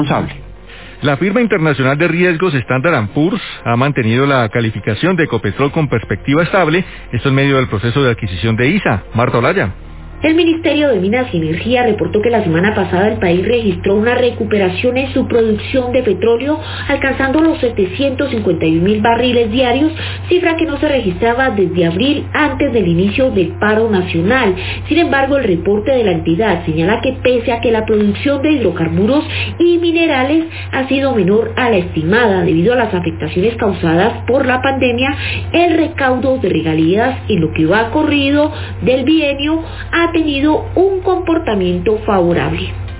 responsable. La firma internacional de riesgos Standard & Poor's ha mantenido la calificación de Ecopetrol con perspectiva estable, esto en medio del proceso de adquisición de ISA. Marta Olaya. El Ministerio de Minas y Energía reportó que la semana pasada el país registró una recuperación en su producción de petróleo, alcanzando los 751.000 barriles diarios, cifra que no se registraba desde abril antes del inicio del paro nacional. Sin embargo, el reporte de la entidad señala que pese a que la producción de hidrocarburos y minerales ha sido menor a la estimada debido a las afectaciones causadas por la pandemia, el recaudo de regalías en lo que va corrido del bienio ha tenido un comportamiento favorable.